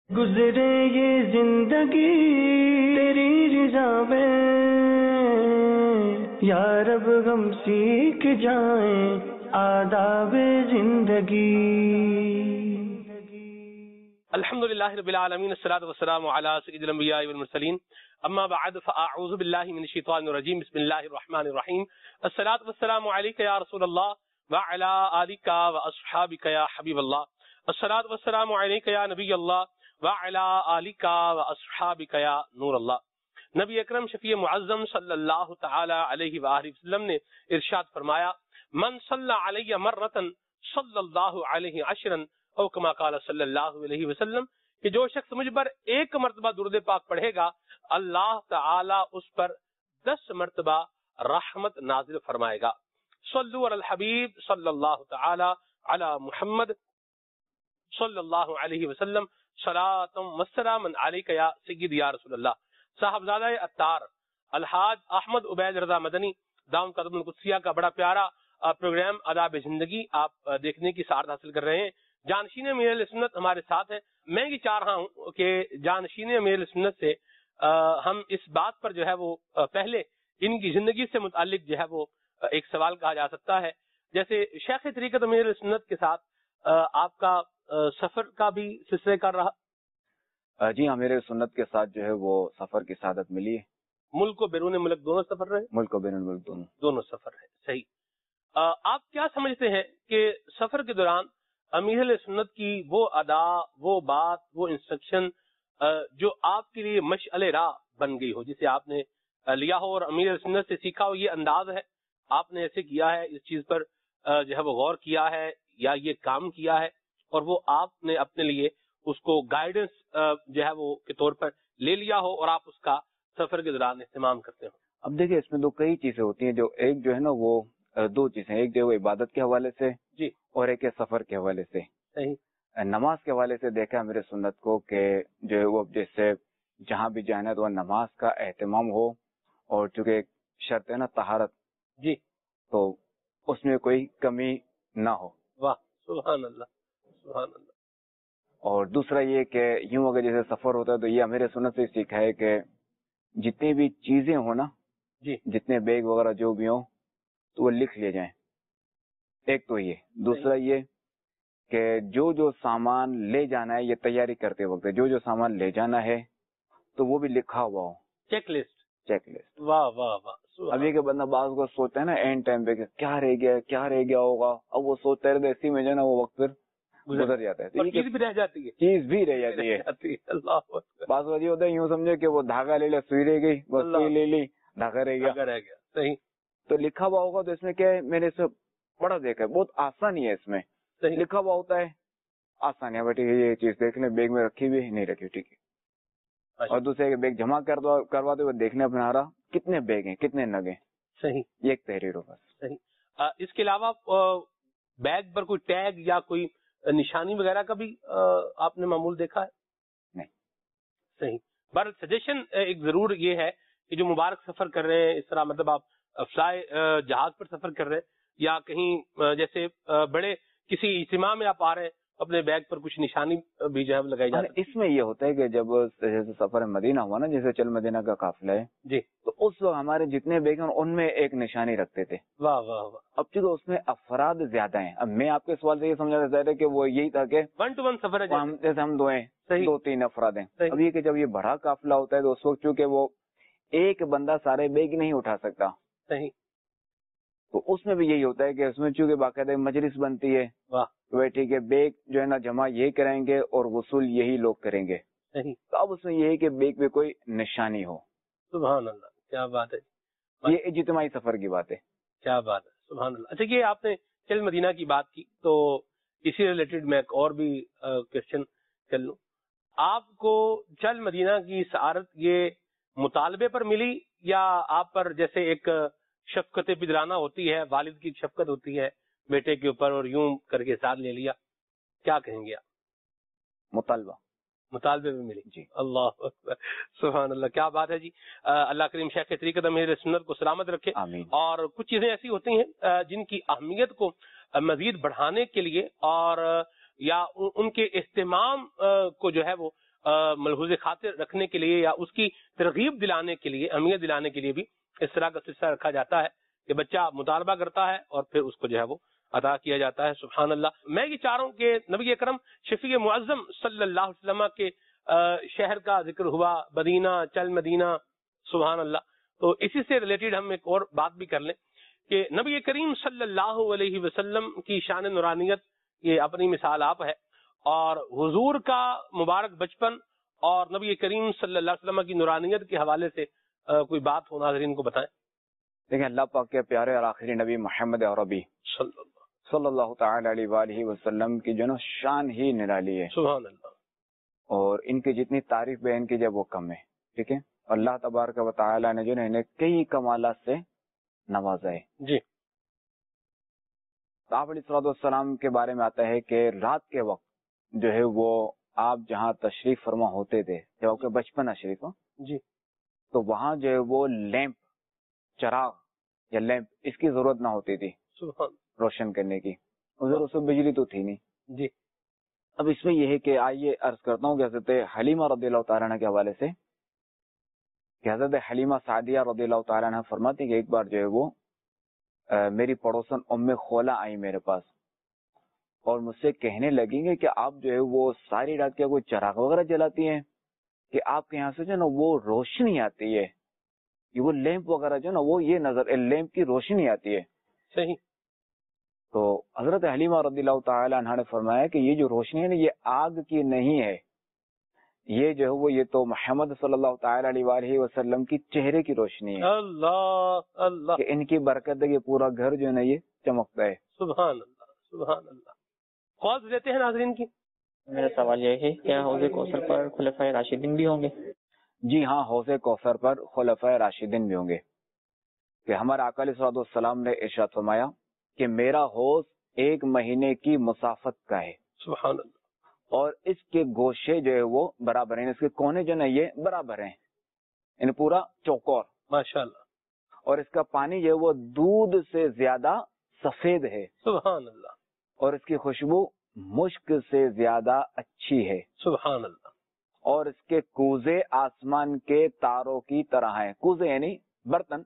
گزرے یہ زندگی تیری رضا میں، یا رب غم سیکھ جائیں آداب زندگی۔ الحمدللہ رب العالمین، الصلاۃ والسلام علی سید الانبیاء والمرسلین، اما بعد فاعوذ باللہ من الشیطان الرجیم، بسم اللہ الرحمن الرحیم۔ الصلاۃ والسلام علیک یا رسول اللہ وعلی آلک واصحابک یا حبیب اللہ، الصلاۃ والسلام علیک یا نبی اللہ وعلی آلک واصحابک یا نور اللہ۔ نبی اکرم شفیع معظم صلی اللہ تعالی علیہ وآلہ وسلم نے ارشاد فرمایا، من صلی علی مرۃ صلی اللہ علیہ عشرا، او کما قال صلی اللہ علیہ وسلم، کہ جو شخص مجھ پر ایک مرتبہ درود پاک پڑھے گا، اللہ تعالی اس پر 10 مرتبہ رحمت نازل فرمائے گا۔ صلو علی الحبیب صلی اللہ تعالی علی محمد صلی اللہ علیہ وسلم، صلاۃ و سلام علیک یا سید یا رسول اللہ۔ صاحبزادہ عطار الحاج احمد عبید رضا مدنی دامت قدم القدسیہ کا بڑا پیارا پروگرام آداب زندگی آپ دیکھنے کی سعادت حاصل کر رہے ہیں۔ جانشین امیر اہل سنت ہمارے ساتھ ہیں۔ میں یہ چاہ رہا ہوں کہ جانشین امیر اہل سنت سے ہم اس بات پر جو ہے وہ پہلے ان کی زندگی سے متعلق جو ہے وہ ایک سوال کہا جا سکتا ہے، جیسے شیخ طریقت امیر اہل سنت کے ساتھ آپ کا سفر کا بھی سلسلہ کر رہا۔ جی ہاں، میرے سنت کے ساتھ جو ہے وہ سفر کی سعادت ملی ہے۔ ملک و بیرون ملک دونوں سفر رہے؟ ملک و بیرون ملک دونوں سفر ہے، صحیح۔ آپ کیا سمجھتے ہیں کہ سفر کے دوران امیر اہل سنت کی وہ ادا، وہ بات، وہ انسٹرکشن جو آپ کے لیے مشعل راہ بن گئی ہو، جسے آپ نے لیا ہو اور امیر اہل سنت سے سیکھا ہو، یہ انداز ہے، آپ نے ایسے کیا ہے، اس چیز پر جو ہے وہ غور کیا ہے یا یہ کام کیا ہے، اور وہ آپ نے اپنے لیے اس کو گائیڈنس جو ہے وہ کے طور پر لے لیا ہو اور آپ اس کا سفر کے دوران استعمال کرتے ہو؟ اب دیکھیں، اس میں تو کئی چیزیں ہوتی ہیں، جو ایک جو ہے نا وہ 2 چیزیں، ایک جو ہے وہ عبادت کے حوالے سے جی، اور ایک ہے سفر کے حوالے سے۔ صحیح۔ نماز کے حوالے سے دیکھا میرے سنت کو کہ جو ہے وہ جیسے جہاں بھی جانا ہے تو نماز کا اہتمام ہو، اور چونکہ ایک شرط ہے نا طہارت، جی، تو اس میں کوئی کمی نہ ہو۔ واہ، سبحان اللہ، سبحان اللہ۔ اور دوسرا یہ کہ یوں اگر جیسے سفر ہوتا ہے تو یہ میرے سنت سے سیکھا ہے کہ جتنی بھی چیزیں ہوں نا، جی، جتنے بیگ وغیرہ جو بھی ہوں تو وہ لکھ لیے جائیں، ایک تو یہ۔ دوسرا یہ کہ جو سامان لے جانا ہے، یہ تیاری کرتے وقت جو سامان لے جانا ہے تو وہ بھی لکھا ہوا ہو، چیک لسٹ۔ واہ واہ واہ۔ ابھی کے بندہ بعض کو سوچتا ہے نا اینڈ ٹائم پہ کہ کیا رہ گیا ہوگا، اب وہ سوچتا رہتا ہے، اسی میں جو ہے نا وہ وقت پھر گزر جاتا ہے، چیز بھی رہ جاتی ہے، چیز بھی رہ جاتی ہے۔ اللہ بعض وجہ ہوتا ہے، یوں سمجھے کہ وہ دھاگا لے لیا، سوئی رہ گئی، بس سوئی لے لی، دھاگا رہ گیا۔ صحیح۔ تو لکھا ہوا ہوگا تو اس میں کیا ہے، میں نے اس میں بڑا دیکھا ہے، بہت آسانی ہے اس میں۔ لکھا ہوا ہوتا ہے، آسانی ہے، بیٹھے یہ چیز دیکھ لیں، بیگ میں رکھی ہوئی نہیں رکھی، ٹھیک ہے۔ اور دوسرے بیگ جمع کرواتے ہوئے دیکھنے اپنا رہا کتنے بیگ ہیں، کتنے نگ ہیں۔ صحیح، یہ ایک تحریر ہو بس۔ صحیح۔ اس کے علاوہ بیگ پر کوئی ٹیگ یا کوئی نشانی وغیرہ کا بھی آپ نے معمول دیکھا ہے؟ نہیں۔ صحیح۔ پر سجیشن ایک ضرور یہ ہے کہ جو مبارک سفر کر رہے ہیں، اس طرح مطلب آپ فلائی جہاز پر سفر کر رہے ہیں یا کہیں جیسے بڑے کسی اجتماع میں آپ آ رہے ہیں، اپنے بیگ پر کچھ نشانی بھی جو ہے لگائی جاتی ہے۔ اس میں یہ ہوتا ہے کہ جب جیسے سفر مدینہ ہوا نا، جیسے چل مدینہ کا قافلہ ہے جی، تو اس وقت ہمارے جتنے بیگ ہیں ان میں ایک نشانی رکھتے تھے۔ واہ واہ واہ۔ اب چونکہ اس میں افراد زیادہ ہیں، اب میں آپ کے سوال سے یہ سمجھانا چاہ رہا کہ وہ یہی تھا کہ 1 to 1 سفر ہے، جیسے ہم 2 ہیں، 2-3 افراد ہیں۔ صحیح۔ اب یہ کہ جب یہ بڑا قافلہ ہوتا ہے تو اس وقت چونکہ وہ ایک بندہ سارے بیگ نہیں اٹھا سکتا، صحیح، تو اس میں بھی یہی ہوتا ہے کہ اس میں چونکہ باقاعدہ مجلس بنتی ہے، ٹھیک ہے، بیگ جو ہے نا جمع یہی کریں گے اور وصول یہی لوگ کریں گے۔ صحیح۔ تو اب اس میں یہ ہے کہ بیگ پہ کوئی نشانی ہو۔ سبحان اللہ، کیا بات ہے، یہ اجتماعی سفر کی بات ہے۔ کیا بات ہے، سبحان اللہ۔ اچھا، یہ آپ نے چل مدینہ کی بات کی تو اسی ریلیٹڈ میں ایک اور بھی کوشچن کر لوں۔ آپ کو چل مدینہ کی سعادت یہ مطالبے پر ملی یا آپ پر جیسے ایک شفقت پدرانہ ہوتی ہے، والد کی شفقت ہوتی ہے بیٹے کے اوپر اور یوں کر کے ساتھ لے لیا، کیا کہیں گے آپ؟ مطالبے میں ملی، جی۔ اللہ اکبر، سبحان اللہ، کیا بات ہے جی۔ اللہ کریم شیخ طریقت امیر سنت کو سلامت رکھے۔ آمین۔ اور کچھ چیزیں ایسی ہوتی ہیں جن کی اہمیت کو مزید بڑھانے کے لیے اور یا ان کے اہتمام کو جو ہے وہ ملحوظ خاطر رکھنے کے لیے یا اس کی ترغیب دلانے کے لیے، اہمیت دلانے کے لیے بھی اس طرح کا سلسلہ رکھا جاتا ہے کہ بچہ مطالبہ کرتا ہے اور پھر اس کو جو ہے وہ عطا کیا جاتا ہے. سبحان اللہ. میں یہ چاہ رہا ہوں کہ نبی اکرم شفیع معظم صلی اللہ علیہ وسلم کے شہر کا ذکر ہوا، مدینہ، چل مدینہ. سبحان اللہ. تو اسی سے ریلیٹڈ ہم ایک اور بات بھی کر لیں کہ نبی کریم صلی اللہ علیہ وسلم کی شان نورانیت یہ اپنی مثال آپ ہے، اور حضور کا مبارک بچپن اور نبی کریم صلی اللہ علیہ وسلم کی نورانیت کے حوالے سے کوئی بات ہو ناظرین کو بتائیں. دیکھیں، اللہ پاک کے پیارے اور آخری نبی محمد عربی صلی اللہ تعالی علیہ وآلہ وسلم کی جو نا شان ہی نرالی ہے. سبحان اللہ. اور ان کی جتنی تعریف بیان کی جائے وہ کم ہے. ٹھیک ہے. اللہ تبارک و تعالی نے جو ہے انہیں کئی کمالات سے نوازا ہے. جی. آپ علیہ الصلوۃ والسلام کے بارے میں آتا ہے کہ رات کے وقت جو ہے وہ آپ جہاں تشریف فرما ہوتے تھے، جب آپ کے بچپن شریف ہو جی، تو وہاں جو ہے وہ لیمپ، چراغ یا لیمپ، اس کی ضرورت نہ ہوتی تھی سبحان روشن کرنے کی. اس میں بجلی تو تھی نہیں. جی. اب اس میں یہ ہے کہ آئیے عرض کرتا ہوں کہ حضرت حلیمہ رضی اللہ تعالیٰ عنہ کے حوالے سے کہ حضرت حلیمہ سعدیہ رضی اللہ تعالیٰ عنہ فرماتی کہ ایک بار جو ہے وہ میری پڑوسن ام خولا آئی میرے پاس اور مجھ سے کہنے لگیں گے کہ آپ جو ہے وہ ساری رات کیا کوئی چراغ وغیرہ جلاتی ہیں کہ آپ کے یہاں سے جو ہے نا وہ روشنی آتی ہے، یہ وہ لیمپ وغیرہ جو ہے نا وہ یہ نظر لیمپ کی روشنی آتی ہے. صحیح. تو حضرت حلیمہ رضی اللہ تعالی عنہا نے فرمایا کہ یہ جو روشنی ہے نا یہ آگ کی نہیں ہے، یہ جو ہے وہ یہ تو محمد صلی اللہ تعالی علیہ وآلہ وسلم کی چہرے کی روشنی ہے. اللہ اللہ، کہ ان کی برکت ہے کہ پورا گھر جو ہے نا یہ چمکتا ہے. سبحان اللہ سبحان اللہ. خواص دیتے ہیں ناظرین کی. میرا سوال یہ ہے کیا حوض کوثر پر خلفائے راشدین بھی ہوں گے؟ جی ہاں، حوض کوثر پر خلفائے راشدین بھی ہوں گے. کہ ہمارے آقا علیہ الصلوۃ والسلام نے ارشاد فرمایا کہ میرا حوض 1 مہینے کی مسافت کا ہے. سبحان اللہ. اور اس کے گوشے جو ہے وہ برابر ہیں، اس کے کونے جو ہے نا یہ برابر ہیں، ان پورا چوکور. ماشاء اللہ. اور اس کا پانی جو ہے وہ دودھ سے زیادہ سفید ہے. سبحان اللہ. اور اس کی خوشبو مشک سے زیادہ اچھی ہے. سبحان اللہ. اور اس کے کوزے آسمان کے تاروں کی طرح ہیں. کوزے یعنی برتن.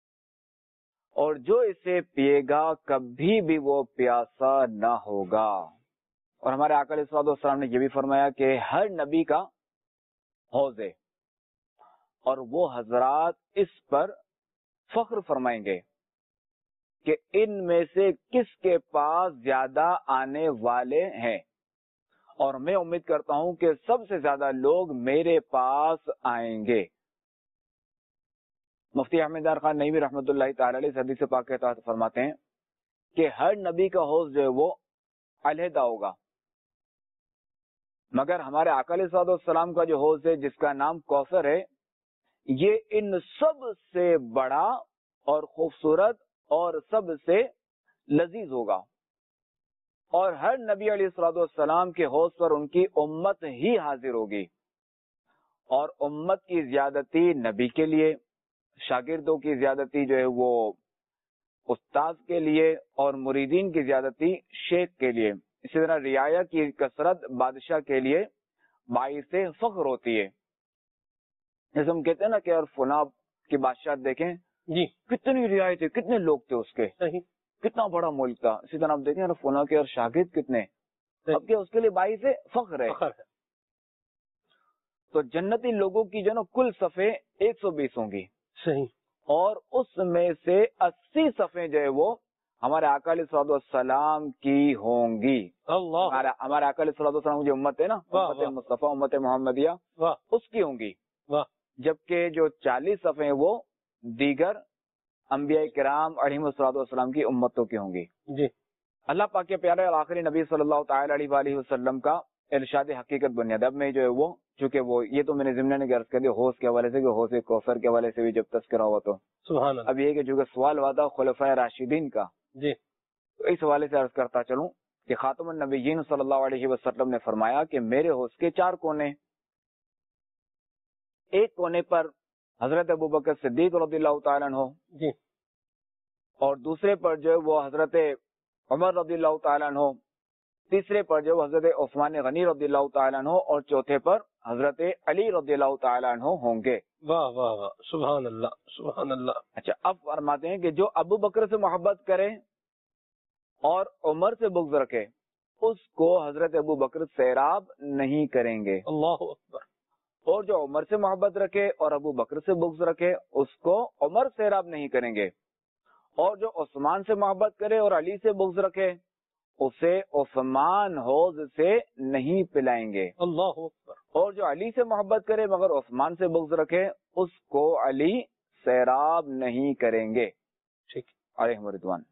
اور جو اسے پیے گا کبھی بھی وہ پیاسا نہ ہوگا. اور ہمارے آقا علیہ الصلوۃ والسلام نے یہ بھی فرمایا کہ ہر نبی کا حوض ہے اور وہ حضرات اس پر فخر فرمائیں گے کہ ان میں سے کس کے پاس زیادہ آنے والے ہیں، اور میں امید کرتا ہوں کہ سب سے زیادہ لوگ میرے پاس آئیں گے. مفتی احمد یار خان نعیمی رحمۃ اللہ تعالی علیہ حدیث پاک کے تحت فرماتے ہیں کہ ہر نبی کا حوض جو ہے وہ علیحدہ ہوگا، مگر ہمارے آقا علیہ الصلوۃ والسلام کا جو حوض ہے جس کا نام کوثر ہے، یہ ان سب سے بڑا اور خوبصورت اور سب سے لذیذ ہوگا. اور ہر نبی علیہ الصلوۃ والسلام کے حوض پر ان کی امت ہی حاضر ہوگی، اور امت کی زیادتی نبی کے لیے، شاگردوں کی زیادتی جو ہے وہ استاد کے لیے، اور مریدین کی زیادتی شیخ کے لیے. اسی طرح رعایا کی کثرت بادشاہ کے لیے باعث فخر ہوتی ہے. جیسے ہم کہتے ہیں نا کہ اور فلاں کی بادشاہ دیکھیں جی کتنی رعایا تھے، کتنے لوگ تھے اس کے، صحیح، کتنا بڑا ملک تھا. اسی طرح آپ دیکھیں فلاں کے اور شاگرد کتنے، اب کیا اس کے لیے باعث فخر ہے. تو جنتی لوگوں کی جو نا کل صفحے 120 ہوں گی. صحیح. اور اس میں سے 80 صفحے جو ہے وہ ہمارے آقا علیہ الصلوۃ والسلام کی ہوں گی. ہمارے آقا علیہ الصلوۃ والسلام کی جو امت ہے نا، امت مصطفیٰ، امت محمدیہ، اس کی ہوں گی. جبکہ جو 40 صفحے وہ دیگر انبیاء کرام علیہم الصلوۃ والسلام کی امتوں کی ہوں گی. جی. اللہ پاک کے پیارے اور آخری نبی صلی اللہ تعالی علیہ وآلہ وسلم کا ارشاد حقیقت بنیاد. اب میں جو ہے وہ چونکہ وہ یہ تو میں نے ضمن نے عرض کر دیا حوض کے حوالے سے کہ حوض کوثر کے حوالے سے بھی جب تذکرہ ہوا تو سبحان اللہ. اب یہ کہ چونکہ سوال ہوا تھا خلفائے راشدین کا، جی، تو اس حوالے سے عرض کرتا چلوں کہ خاتم النبیین صلی اللہ علیہ وسلم نے فرمایا کہ میرے حوض کے 4 کونے. ایک کونے پر حضرت ابوبکر صدیق رضی اللہ تعالیٰ عنہ، جی، اور دوسرے پر جو ہے وہ حضرت عمر رضی اللہ تعالیٰ عنہ، تیسرے پر جو حضرت عثمان غنی رضی اللہ تعالیٰ عنہ، اور چوتھے پر حضرت علی رضی اللہ تعالیٰ عنہ ہوں گے. واہ واہ واہ، سبحان اللہ سبحان اللہ. اچھا، اب فرماتے ہیں کہ جو ابو بکر سے محبت کرے اور عمر سے بغض رکھے اس کو حضرت ابو بکر سیراب نہیں کریں گے. اللہ اکبر. اور جو عمر سے محبت رکھے اور ابو بکر سے بغض رکھے اس کو عمر سیراب نہیں کریں گے. اور جو عثمان سے محبت کرے اور علی سے بغض رکھے اسے عثمان حوض سے نہیں پلائیں گے. اللہ اکبر. اور جو علی سے محبت کرے مگر عثمان سے بغض رکھے اس کو علی سیراب نہیں کریں گے. ٹھیک. علیہم رضوان.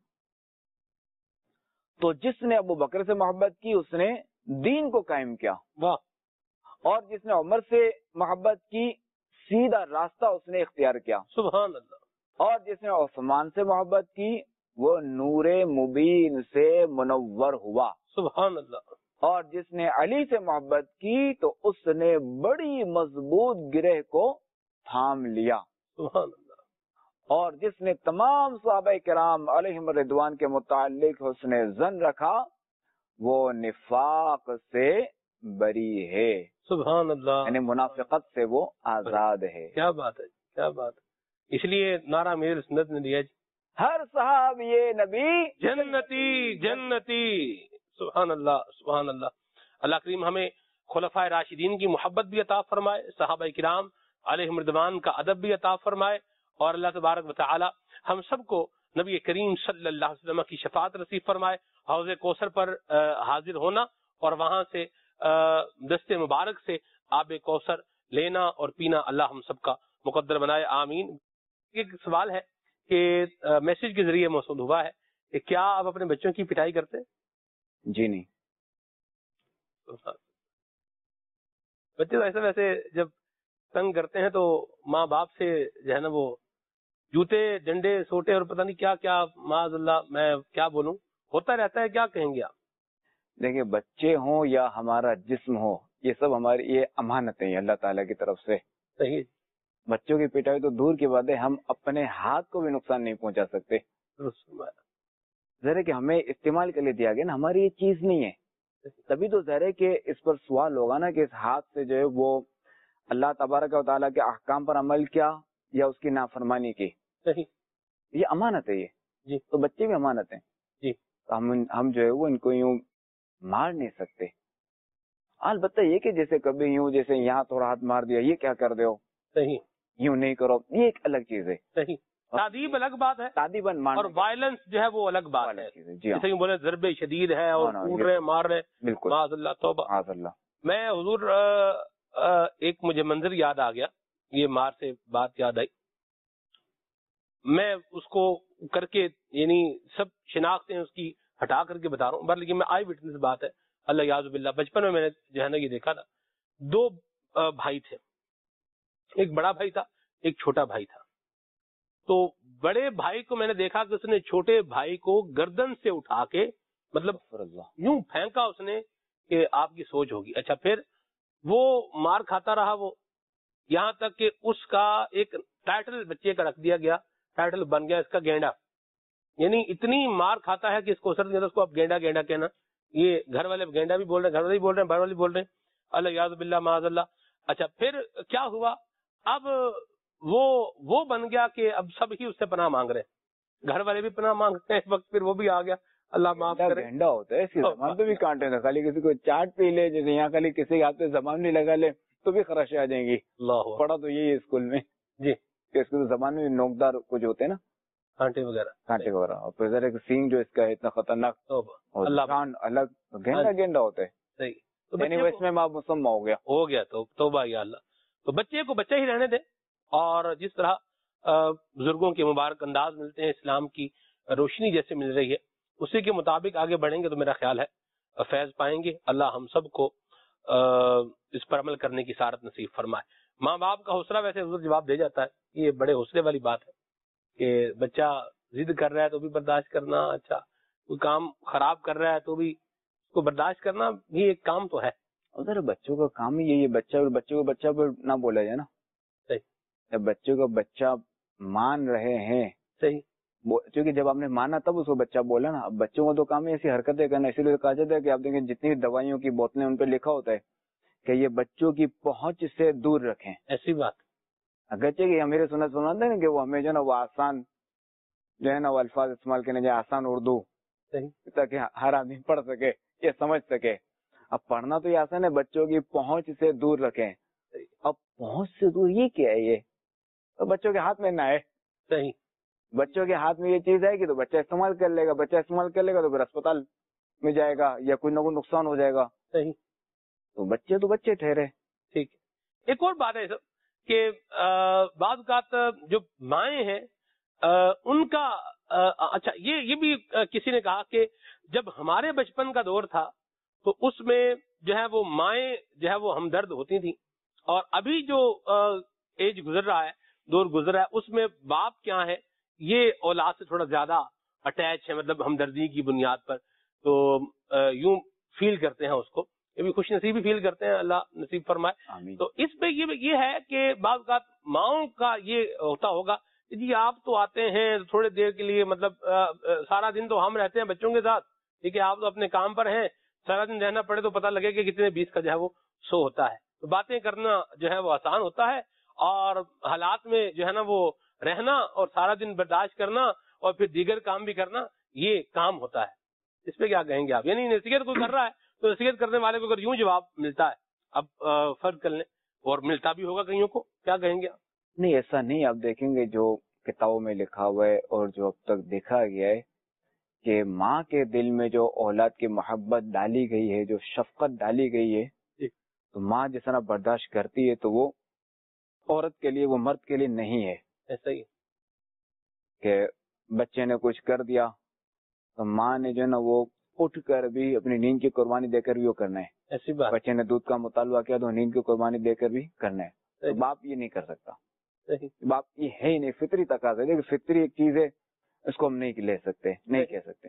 تو جس نے ابو بکر سے محبت کی اس نے دین کو قائم کیا. واہ. اور جس نے عمر سے محبت کی سیدھا راستہ اس نے اختیار کیا. سبحان اللہ. اور جس نے عثمان سے محبت کی وہ نور مبین سے منور ہوا. سبحان اللہ. اور جس نے علی سے محبت کی تو اس نے بڑی مضبوط گرہ کو تھام لیا. سبحان اللہ. اور جس نے تمام صحابہ کرام علیہم رضوان کے متعلق حسن ظن رکھا وہ نفاق سے بری ہے. سبحان اللہ. یعنی منافقت سے وہ آزاد ہے. کیا بات ہے کیا بات ہے. اس لیے نعرہ میرے سنت نے دیا جی، ہر صحابی نبی جنتی جنتی. سبحان اللہ سبحان اللہ. اللہ کریم ہمیں خلفائے راشدین کی محبت بھی عطا فرمائے، صحابہ کرام علیہم رضوان کا ادب بھی عطا فرمائے، اور اللہ تبارک و تعالی ہم سب کو نبی کریم صلی اللہ علیہ وسلم کی شفاعت نصیب فرمائے. حوض کوثر پر حاضر ہونا اور وہاں سے دست مبارک سے آب کوثر لینا اور پینا اللہ ہم سب کا مقدر بنائے. آمین. ایک سوال ہے کہ میسج کے ذریعے موصول ہوا ہے کہ کیا آپ اپنے بچوں کی پٹائی کرتے ہیں؟ جی نہیں. بچے تو ایسے ویسے جب تنگ کرتے ہیں تو ماں باپ سے جو ہے نا وہ جوتے ڈنڈے سوٹے اور پتہ نہیں کیا کیا، معاذ اللہ میں کیا بولوں، ہوتا رہتا ہے. کیا کہیں گے آپ؟ دیکھیں بچے ہوں یا ہمارا جسم ہو یہ سب ہماری یہ امانتیں ہیں اللہ تعالیٰ کی طرف سے. صحیح. بچوں کی پٹائی تو دور کی بات ہے، ہم اپنے ہاتھ کو بھی نقصان نہیں پہنچا سکتے. ظاہر کہ ہمیں استعمال کے لیے دیا گیا نا، ہماری یہ چیز نہیں ہے. تبھی تو ظاہر ہے کہ اس پر سوال ہوگا نا کہ اس ہاتھ سے جو ہے وہ اللہ تبارک و تعالیٰ کے احکام پر عمل کیا یا اس کی نافرمانی کی. صحیح. یہ امانت ہے یہ جی. تو بچے بھی امانت ہیں جی. ہم جو ہے وہ ان کو یوں مار نہیں سکتے. البتہ یہ کہ جیسے کبھی یوں جیسے یہاں تھوڑا ہاتھ مار دیا یہ کیا کر دو، صحیح یوں نہیں کرو، یہ ایک الگ چیز ہے. صحیح. تعدیب الگ بات ہے، تعدیباً اور وائلنس جو ہے وہ الگ بات ہے. جی جیسے بولے ضرب شدید ہے اور کوٹ رہے مار رہے. بالکل. معاذ اللہ توبہ. معاذ اللہ. میں حضور ایک مجھے منظر یاد آ گیا، یہ مار سے بات یاد آئی. میں اس کو کر کے یعنی سب شناختیں اس کی ہٹا کر کے بتا رہا ہوں، لیکن میں آئی وٹنس بات ہے. اللہ یعوذ باللہ. بچپن میں نے جو ہے نا یہ دیکھا تھا، دو بھائی تھے، ایک بڑا بھائی تھا ایک چھوٹا بھائی تھا. تو بڑے بھائی کو میں نے دیکھا کہ اس نے چھوٹے بھائی کو گردن سے اٹھا کے مطلب یوں پھینکا اس نے کہ آپ کی سوچ ہوگی. اچھا پھر وہ مار کھاتا رہا، وہ یہاں تک کہ اس کا ایک ٹائٹل بچے کا رکھ دیا گیا، ٹائٹل بن گیا اس کا گینڈا. یعنی اتنی مار کھاتا ہے کہ اس کو اثر نہیں ہوتا، اس کو آپ گینڈا گینڈا کہنا. یہ گھر والے گینڈا بھی بول رہے ہیں، گھر والے بھی بول رہے ہیں، باہر والے بھی بول رہے ہیں. اللہ یعوذ باللہ معاذ اللہ. اچھا پھر کیا ہوا، اب وہ بن گیا کہ اب سب ہی اس سے پناہ مانگ رہے ہیں، گھر والے بھی پناہ مانگتے ہیں. اس وقت پھر وہ بھی آ گیا، اللہ معاف کرے. گھنٹا ہوتا ہے اسی زبان پہ بھی کانٹے تھا، خالی کسی کو چاٹ پی لے جیسے یہاں خالی کسی کے ہاتھ پہ زبان نہیں لگا لے تو بھی خراشیں آ جائیں گی. اللہ پڑھا تو یہی ہے اسکول میں جی کہ اس کو زبان میں نوکدار کچھ ہوتے ہیں نا، کانٹے وغیرہ کانٹے وغیرہ. اور پھر ذرا سینگ جو اس کا ہے اتنا خطرناک الگ گھنٹا گینڈا ہوتا ہے. صحیح. اس میں مسمہ ہو گیا تو توبہ یا اللہ. تو بچے کو بچہ ہی رہنے دیں، اور جس طرح بزرگوں کے مبارک انداز ملتے ہیں، اسلام کی روشنی جیسے مل رہی ہے اسی کے مطابق آگے بڑھیں گے تو میرا خیال ہے فیض پائیں گے. اللہ ہم سب کو اس پر عمل کرنے کی سعادت نصیب فرمائے. ماں باپ کا حوصلہ ویسے حضور جواب دے جاتا ہے، یہ بڑے حوصلے والی بات ہے کہ بچہ ضد کر رہا ہے تو بھی برداشت کرنا، اچھا کوئی کام خراب کر رہا ہے تو بھی اس کو برداشت کرنا بھی ایک کام تو ہے. ادھر بچوں کا کام ہی یہی ہے، بچوں کو بچہ پر نہ بولا جائے نا. صحیح. بچوں کو بچہ مان رہے ہیں، صحیح، کیونکہ جب آپ نے مانا تب اس کو بچہ بولا نا. اب بچوں کو تو کام ہے ایسی حرکتیں کرنا، اسی لیے کہا جاتا ہے کہ آپ دیکھیں جتنی دوائیوں کی بوتلیں ان پہ لکھا ہوتا ہے کہ یہ بچوں کی پہنچ سے دور رکھیں. ایسی بات اگرچہ کہ میرے سناتے ہیں کہ وہ ہمیں جو ہے نا وہ آسان جو ہے نا وہ الفاظ استعمال کرنے جائے, آسان اردو, تاکہ ہر آدمی پڑھ سکے, یہ سمجھ سکے. اب پڑھنا تو یہ آسان ہے, بچوں کی پہنچ سے دور رکھیں. اب پہنچ سے دور یہ کیا ہے؟ یہ تو بچوں کے ہاتھ میں نہ ہے. صحیح, بچوں کے ہاتھ میں یہ چیز ہے کہ تو بچہ استعمال کر لے گا, بچہ استعمال کر لے گا تو پھر اسپتال میں جائے گا یا کوئی نہ کوئی نقصان ہو جائے گا. صحیح, تو بچے ٹھہرے. ٹھیک ہے. ایک اور بات ہے کہ بعض اوقات جو مائیں ہیں ان کا اچھا یہ بھی کسی نے کہا کہ جب ہمارے بچپن کا دور تھا تو اس میں جو ہے وہ مائیں جو ہے وہ ہمدرد ہوتی تھیں, اور ابھی جو ایج گزر رہا ہے, دور گزر رہا ہے, اس میں باپ کیا ہے یہ اولاد سے تھوڑا زیادہ اٹیچ ہے, مطلب ہمدردی کی بنیاد پر. تو یوں فیل کرتے ہیں اس کو, یہ بھی خوش نصیبی فیل کرتے ہیں, اللہ نصیب فرمائے. تو اس پہ یہ ہے کہ بعض اوقات ماؤں کا یہ ہوتا ہوگا جی آپ تو آتے ہیں تھوڑے دیر کے لیے, مطلب سارا دن تو ہم رہتے ہیں بچوں کے ساتھ, ٹھیک ہے, آپ تو اپنے کام پر ہیں, سارا دن رہنا پڑے تو پتہ لگے کہ کتنے 20 کا جو ہے وہ 100 ہوتا ہے. تو باتیں کرنا جو ہے وہ آسان ہوتا ہے, اور حالات میں جو ہے نا وہ رہنا اور سارا دن برداشت کرنا اور پھر دیگر کام بھی کرنا, یہ کام ہوتا ہے. اس پہ کیا کہیں گے آپ؟ یعنی نصیحت کوئی کر رہا ہے تو نصیحت کرنے والے کو اگر یوں جواب ملتا ہے, اب فرض کر لیں, اور ملتا بھی ہوگا کئیوں کو, کیا کہیں گے آپ؟ نہیں, ایسا نہیں. آپ دیکھیں گے جو کتابوں میں لکھا ہوا ہے اور جو اب تک دیکھا گیا ہے کہ ماں کے دل میں جو اولاد کی محبت ڈالی گئی ہے, جو شفقت ڈالی گئی ہے, تو ماں جس طرح برداشت کرتی ہے تو وہ عورت کے لیے, وہ مرد کے لیے نہیں ہے. ایسا ہی کہ بچے نے کچھ کر دیا تو ماں نے جو ہے نا وہ اٹھ کر بھی اپنی نیند کی قربانی دے کر بھی وہ کرنا ہے. ایسی بات, بچے نے دودھ کا مطالبہ کیا تو نیند کی قربانی دے کر بھی کرنا ہے. تو باپ یہ نہیں کر سکتا. باپ یہ ہے ہی نہیں, فطری تقاضا ہے, لیکن فطری ایک چیز ہے, اس کو ہم نہیں لے سکتے, نہیں کہہ سکتے.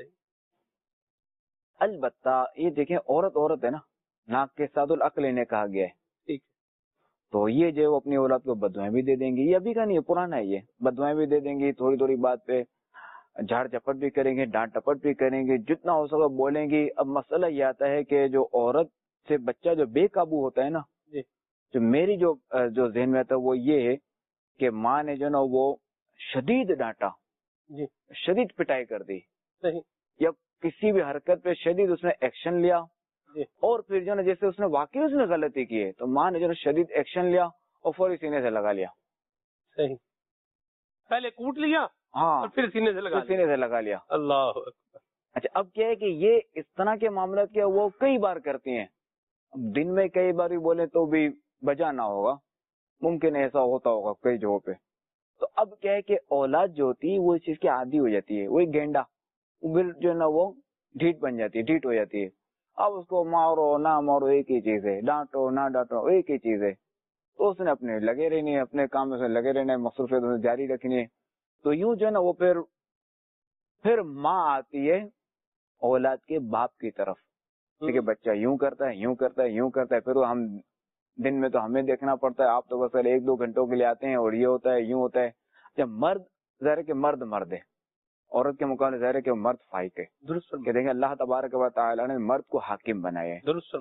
البتہ یہ دیکھیں عورت ہے نا, ناک کے ساتھ العقل انہیں کہا گیا ہے. تو یہ جو اپنی اولاد کو بدوائیں بھی دے دیں گی, یہ ابھی کا نہیں ہے, پرانا ہے, یہ بدوائیں بھی دے دیں گی, تھوڑی تھوڑی بات پہ جھاڑ جھپٹ بھی کریں گے, ڈانٹ ٹپٹ بھی کریں گے, جتنا ہو سکے بولیں گی. اب مسئلہ یہ آتا ہے کہ جو عورت سے بچہ جو بے قابو ہوتا ہے نا, جو میری جو ذہن میں آتا ہے وہ یہ ہے کہ ماں نے جو نا وہ شدید ڈانٹا, شدید پٹائی کر دی, یا کسی بھی حرکت پہ شدید اس نے ایکشن لیا, اور پھر جو نا جیسے اس نے واقعی اس نے غلطی کی ہے تو ماں نے جو نا شدید ایکشن لیا اور فوری سینے سے لگا لیا. صحیح, پہلے کوٹ لیا, ہاں, اور پھر سینے سے لگا لیا. اللہ اکبر. اچھا, اب کیا ہے کہ یہ اس طرح کے معاملات کیا وہ کئی بار کرتی ہیں. دن میں کئی بار بھی بولے تو بھی بجا نہ ہوگا, ممکن ایسا ہوتا ہوگا کئی جگہوں پہ. تو اب کیا ہے کہ اولاد جو ہوتی ہے وہ اس چیز کی عادی ہو جاتی ہے, وہ ایک گینڈا پھر جو ہے نا وہ ڈھیٹ بن جاتی ہے, ڈھیٹ ہو جاتی ہے. اب اس کو مارو نہ مارو ایک ہی چیز ہے, ڈانٹو نہ ڈانٹو ایک ہی چیز ہے. تو اس نے اپنے لگے رہنے, اپنے کام میں لگے رہنا, مصروفیت جاری رکھنی ہے. تو یوں جو ہے نا وہ پھر ماں آتی ہے اولاد کے باپ کی طرف, کہ بچہ یوں کرتا ہے, یوں کرتا ہے, یوں کرتا ہے. پھر ہم دن میں تو ہمیں دیکھنا پڑتا ہے, آپ تو بس 1-2 گھنٹوں کے لیے آتے ہیں اور یہ ہوتا ہے, یوں ہوتا ہے. جب مرد ظاہر ہے کہ مرد ہے, عورت کے مقابلے ظاہر ہے کہ مرد فائق ہے. درست کہ دیکھیں اللہ تبارک و تعالی نے مرد کو حاکم بنایا ہے. درست.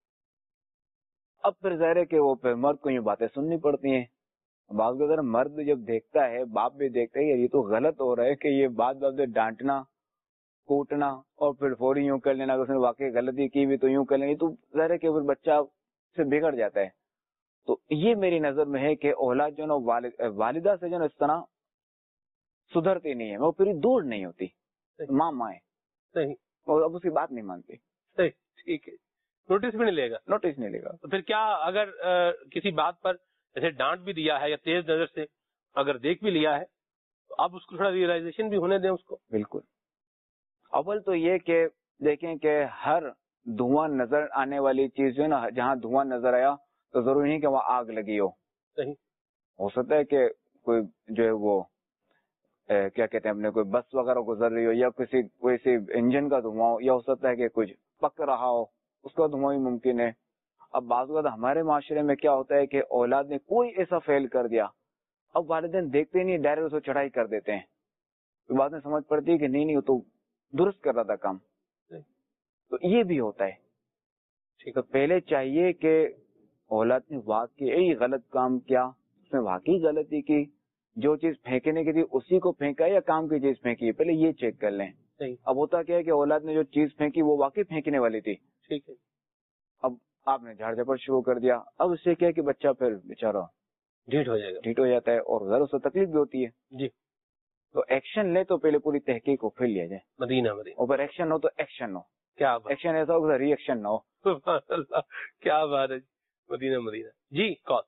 اب پھر ظاہر ہے کہ وہ پھر مرد کو یوں باتیں سننی پڑتی ہیں. بعض اگر مرد جب دیکھتا ہے, باپ بھی دیکھتا ہے یہ تو غلط ہو رہا ہے کہ یہ بات سے ڈانٹنا, کوٹنا اور پھر فوری یوں کر لینا, اس نے واقعی غلطی کی بھی تو یوں کر لینی, تو ظاہر ہے کہ پھر بچہ سے بگڑ جاتا ہے. تو یہ میری نظر میں ہے کہ اولاد جو نا والدہ سے جو نا اس طرح سدھرتی نہیں ہے, وہ پھر دور نہیں ہوتی. ماں ہے, صحیح, اور اب اس کی بات نہیں مانتی. صحیح, ٹھیک ہے, نوٹس بھی نہیں لے گا. نوٹس نہیں لے گا. تو پھر کیا اگر کسی بات پر جیسے ڈانٹ بھی دیا ہے یا تیز نظر سے اگر دیکھ بھی لیا ہے تو آپ اس کو تھوڑا ریئلائزیشن بھی ہونے دیں اس کو. بالکل. اول تو یہ کہ دیکھیں کہ ہر دھواں نظر آنے والی چیز جو ہے نا, جہاں دھواں نظر آیا تو ضروری نہیں کہ وہاں آگ لگی ہو. صحیح, ہو سکتا ہے کہ کوئی جو ہے وہ کیا کہتے ہیں اپنے کوئی بس وغیرہ گزر رہی ہو, یا کوئی انجن کا دھواں ہو, یا ہو سکتا ہے کہ کچھ پک رہا ہو, اس کا دھواں بھی ممکن ہے. اب بعض اوقات ہمارے معاشرے میں کیا ہوتا ہے کہ اولاد نے کوئی ایسا فیل کر دیا, اب والدین دیکھتے نہیں, ڈائریکٹ اس کو چڑھائی کر دیتے ہیں. بعد میں سمجھ پڑتی ہے کہ نہیں وہ تو درست کر رہا تھا کام. تو یہ بھی ہوتا ہے. تو پہلے چاہیے کہ اولاد نے واقعی غلط کام کیا، اس میں واقعی غلطی کی، جو چیز پھینکنے کی تھی اسی کو پھینکا یا کام کی چیز پھینکی ہے، پہلے یہ چیک کر لیں. اب ہوتا کیا ہے کہ اولاد نے جو چیز پھینکی وہ واقعی پھینکنے والی تھی، ٹھیک ہے، اب آپ نے جھاڑ جھپٹ شروع کر دیا. اب اس سے کیا کہ بچہ پھر بیچارہ ڈھیٹ ہو جائے گا، ڈھیٹ ہو جاتا ہے اور ذرا سے تکلیف بھی ہوتی ہے. جی. تو ایکشن لے تو پہلے پوری تحقیق کو پھر لیا جائے. مدینہ اوپر ایکشن ہو تو ایکشن ہو، کیا بات، ایکشن ایسا ہو ری ایکشن نہ ہو. سبحان اللہ، کیا بات ہے. مدینہ جی. کون؟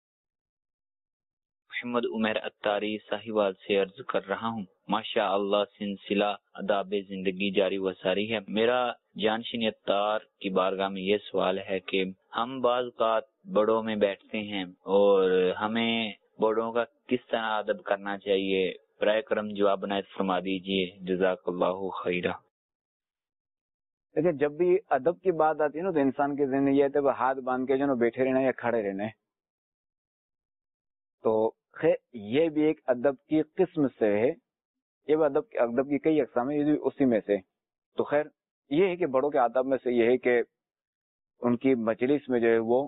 محمد عمیر اتاری ساہیوال سے عرض کر رہا ہوں. ماشاء اللہ سلسلہ آداب زندگی جاری و ساری ہے. میرا جانشین اتار کی بارگاہ میں یہ سوال ہے کہ ہم بعض اوقات بڑوں میں بیٹھتے ہیں اور ہمیں بڑوں کا کس طرح ادب کرنا چاہیے؟ برائے کرم جواب عنایت فرما دیجیے، جزاک اللہ خیرہ. لیکن جب بھی ادب کی بات آتی ہے نا تو انسان کے ذہن میں یہ ہے ہاتھ باندھ کے جو نا بیٹھے رہنا یا کھڑے رہنا ہے. تو خیر یہ بھی ایک ادب کی قسم سے ہے، یہ ادب کی کئی اقسام ہیں، یہ بھی اسی میں سے. تو خیر یہ ہے کہ بڑوں کے آداب میں سے یہ ہے کہ ان کی مجلس میں جو ہے وہ